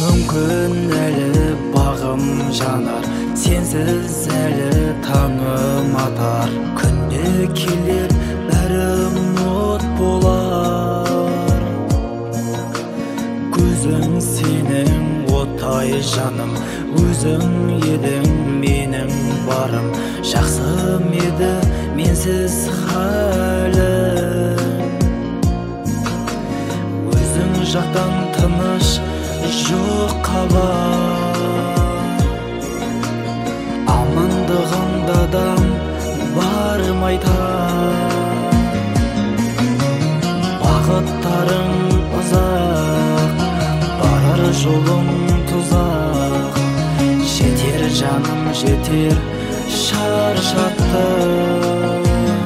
Мүмкін әлі бағым жанар, сенсіз әлі таңым атар. Күнде келер бәрім от болар. Көзің сенің оттай жаным, өзің едің менің барым. Жақсы еді менсіз халім, өзің жақтан тыныш жоқ қабар. Амандығымда дам бармайтар, бақыттарың ұзақ, барар жолың тұзақ. Жетер жаным жетер шаршаттым,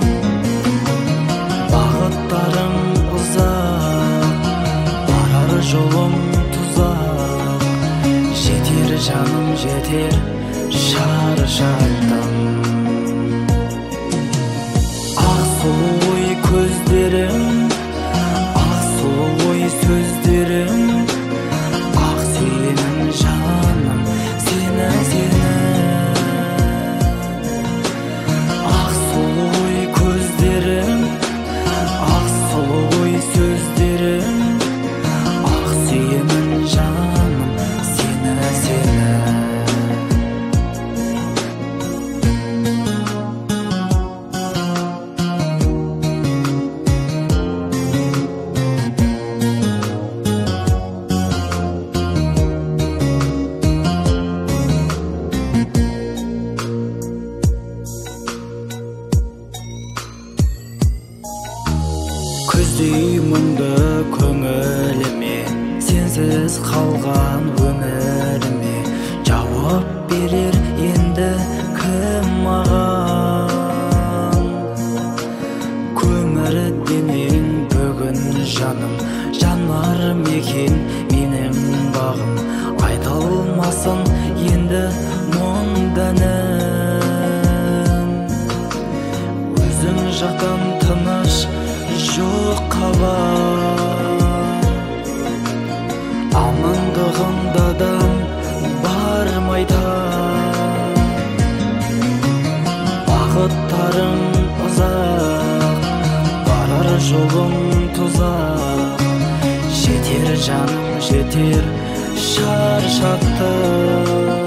бақыттарың ұзақ, барар жолың тұзақ. Жетер жаным жетер шаршаттым. Ақ сұлу ой көздерің, ақ сұлу ой сөздерің, ақ сүйемін жаным сені. Ақ сұлу ой көздерің, ақ сұлу ой сөздерің, ақ сүйемін жаным сені. Күздей мұңды көңіліме, сенсіз қалған өміріме жауап берер енді кім маған? Көмір денең бүгін жаным, жанар мекен менің бағым. Айта алмасын енді мұңданым, өзің жақтан тыныш жоқ қабар. Амандығымда дам бармайтар, бақыттарың ұзақ, барар жолың тұзақ. Жетер жаным жетер шаршаттым,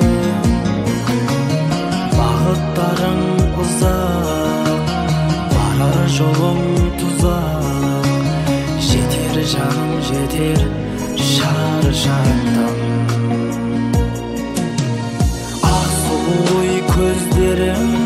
бақыттарың ұзақ, барар жолың тұзақ. Жетер жаным жетер шаршаттым. Ақ сұлу ой көздерің,